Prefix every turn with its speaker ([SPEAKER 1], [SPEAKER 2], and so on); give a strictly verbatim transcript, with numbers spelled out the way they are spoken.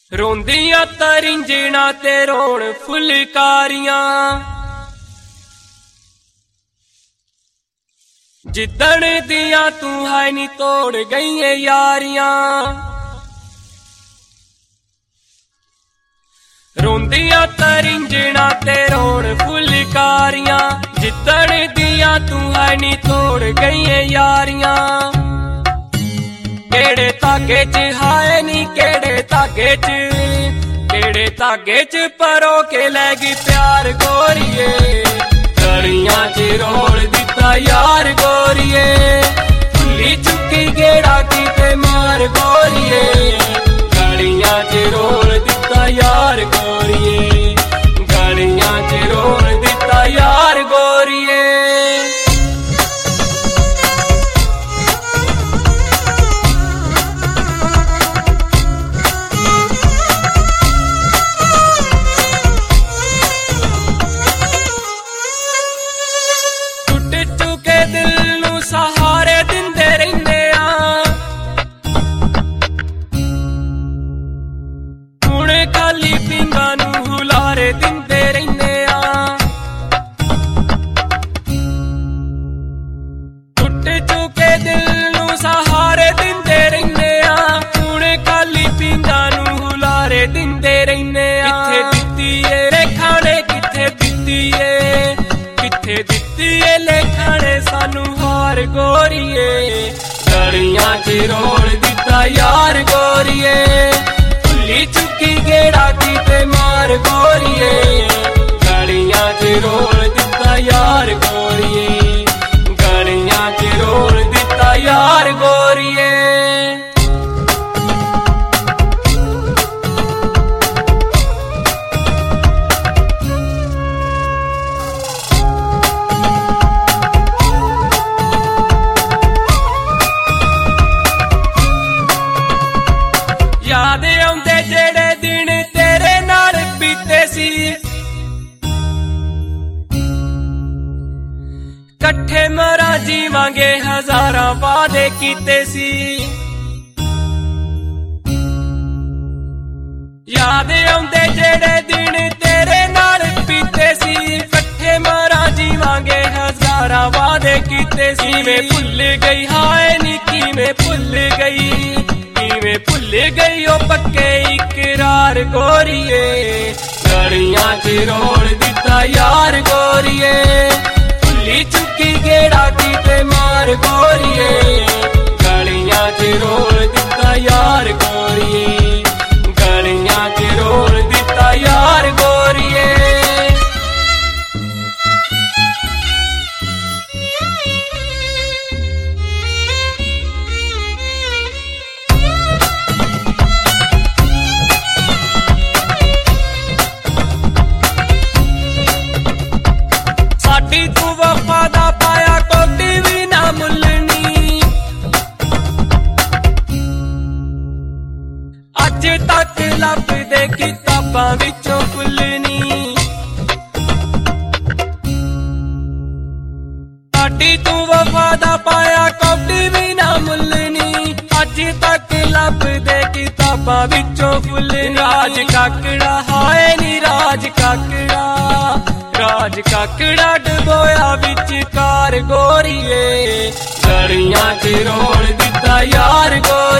[SPEAKER 1] रोंदियां तरिंजना ते रोण फुलकारियां, जिदण दियां तू है नी तोड़ गई यारियां। रोंदियां तरिंजना ते रोण फुलकारियां, जिदण दियां तू है नी तोड़ गई यारियां। केड़े धागे च हाय नी केड़े धागे च, केड़े धागे च परो के लैगी प्यार गोरिए। गलियां च रोल दिता यार गोरिए, भुली चुकी गेड़ा कीते मार गोरिए। गलियां च रोल दिता यार गोरिए, गलियां च रोल दिता यार गोरिए। सहारे दिंदे रहिंदे आ, हुण खाली पिंगां नू हुलारे दिंदे रहिंदे आ। टुट चुके दिल नू सहारे दिंदे रहिंदे आ, हुण खाली पिंगां नू हुलारे दिंदे रहिंदे आ। किथे दित्ती ए लेखाने किथे दित्ती ए, किथे दित्ती ए लेखाने सानू हार गोरिए। गलियां च रोल दिता यार गोरिए, भुली चुकी गेड़ा कीते मार गोरिए। गलियां च रोल दिता यार गोरिए, गलियां च रोल दिता यार गोरिए। याद आउंदे जेड़े दिन तेरे नाल बीते सी, कट्ठे मरा जीवांगे हजारां वादे कीते सी। याद आउंदे जेड़े दिन तेरे नाल बीते सी, कट्ठे मरा जीवांगे हजारां वादे कीते सी। किवें भुल गई हाय नी किवें भुल गई, किवें भुल गई ओ पक्के इकरार गोरिए। गलियां च रोल दिता यार गोरिए, भुली चुकी गेड़ा कीते मार गोरिए। गलियां च रोल दिता यार गोरिए, गलियां च रोल दिता यार गोरिए। तू वफा दा पाया कोटी भी ना मुलनी, अज तक लभदे किताबां विचों फुलनी। साडी तू वफा दा पाया कोटी भी ना मुलनी, अज तक लभदे किताबां विचों फुलनी। राज काकड़ा हाय नी राज काकड़ा, राज काकड़ा डबोया विचकार गोरिए। गलियां च रोल दिता यार गोरिए।